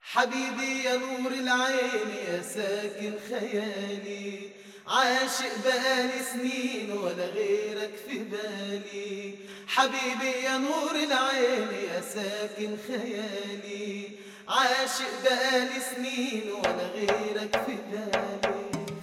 حبيبي يا نور العين يا ساكن خيالي، عاشق بقالي سنين ولا غيرك في بالي. حبيبي يا نور العين يا ساكن خيالي، عاشق بقالي سنين ولا غيرك في بالي.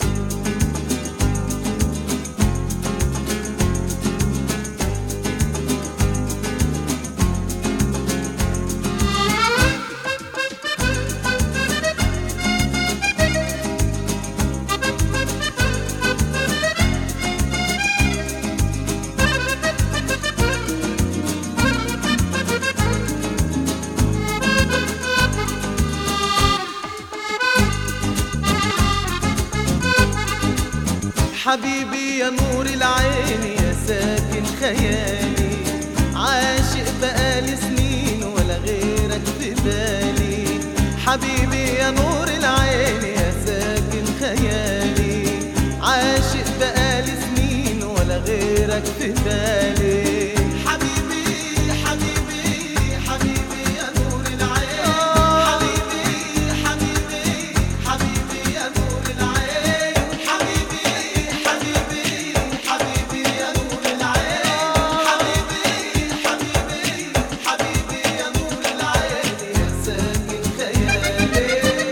حبيبي يا نور العين يا ساكن خيالي، عاشق بقالي سنين ولا غيرك في بالي. حبيبي يا نور العين يا ساكن خيالي، عاشق بقالي سنين ولا غيرك في بالي. حبيبي حبيبي حبيبي يا نور العين، حبيبي حبيبي حبيبي يا نور العين، حبيبي حبيبي حبيبي يا نور العين، حبيبي حبيبي حبيبي يا نور العين يا ساكن خيالي.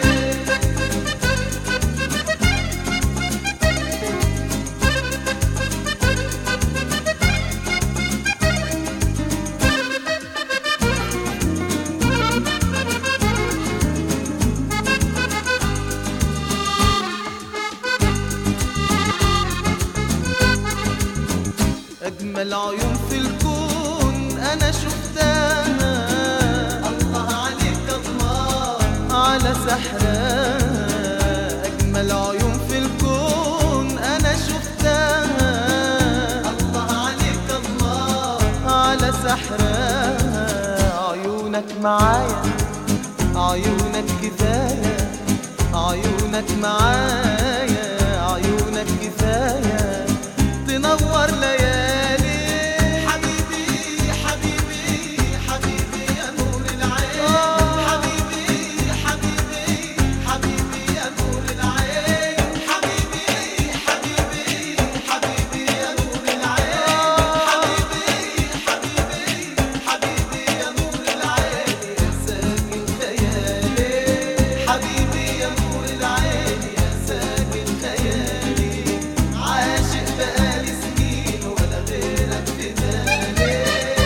أجمل عيون في الكون أنا شفتها، الله عليك الله على سحرها. أجمل عيون في الكون أنا شفتها، الله عليك الله على سحرها. عيونك معايا عيونك كفاية، عيونك معايا عيونك كفاية تنور ليالي. حبيبي حبيبي حبيبي يا نور العين، حبيبي حبيبي حبيبي يا نور العين، حبيبي حبيبي حبيبي يا نور العين، حبيبي حبيبي حبيبي يا نور العين يا ساكن خيالي. حبيبي يا نور العين يا ساكن خيالي، عاشق بقالي سنين ولا غيرك في بالي.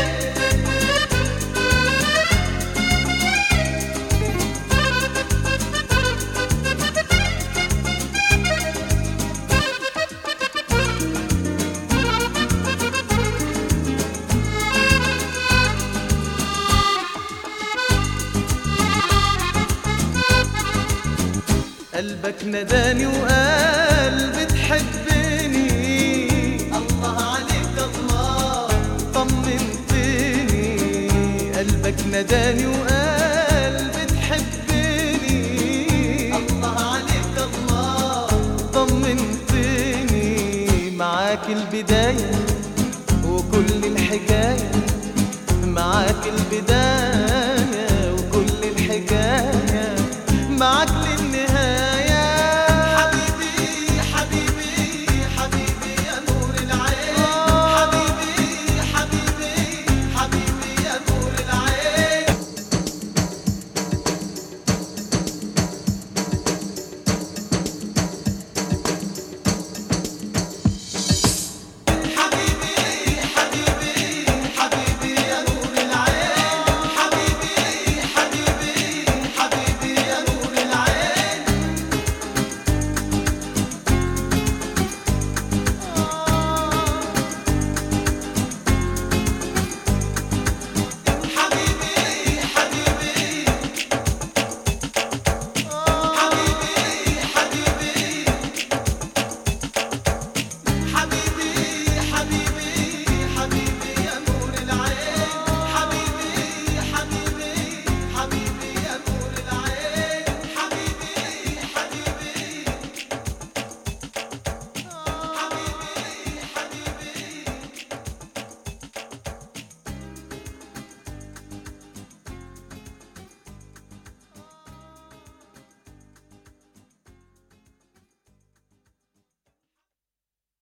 قلبك نداني وقال بتحبني، الله عليك الله طمنتني. قلبك نداني وقال بتحبني، الله عليك الله طمنتني. معاك البداية وكل الحكاية، معاك البداية